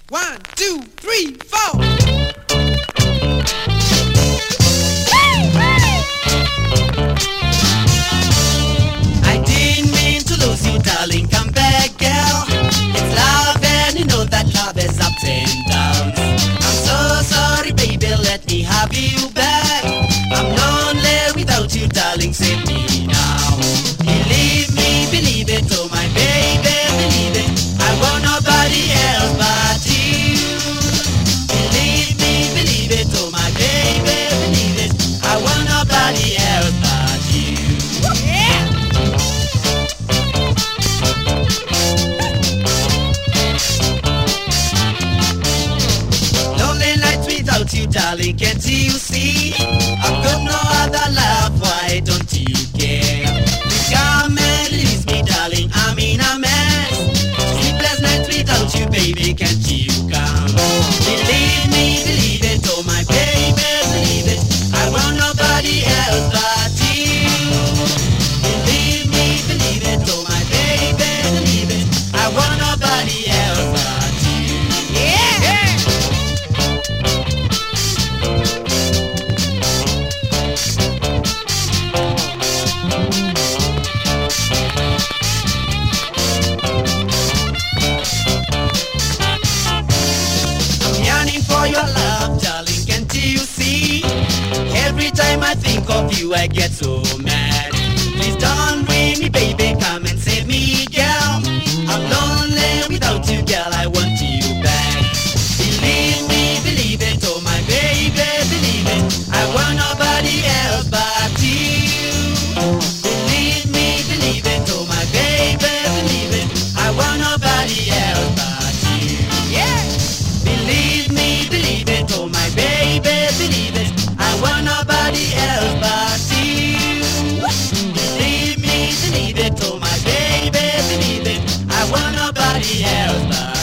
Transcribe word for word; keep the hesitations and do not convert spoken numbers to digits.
One, two, three, four. I didn't mean to lose you, darling. Come back, girl. It's love, and you know that love is ups and downs. I'm so sorry, baby. Let me have you back. I'm lonely without you, darling. Save me now. Believe me, believe it, oh my baby, believe it. I want nobody else but you. Believe me, believe it, oh my baby, believe it. I want nobody else but you. Yeah. Lonely nights without you, darling, can't you see? I've got no other love, why don't you care? Please come and release me, darling, I'm in a mess. Sleepless nights without you, baby, can't you come? Believe me, believe it, oh my baby, believe it. I want nobody else but you. Believe me, believe it, oh my baby, believe it. I want nobody else but you. Yeah! I'm yearning for your love, darling, can't you see? Every time I think of you, I get so mad. Please don't bring me, baby, come and save me, girl. I'm lonely without you, girl, I want you back. Believe me, believe it, oh my baby, believe it. I want nobody else but you. Believe me, believe it, oh my baby, believe it. I want nobody else but you. Yeah. Believe me, believe it, oh my baby, believe it. I want nobody else but you. Believe me, believe it, oh my baby, believe it. I want nobody else but you.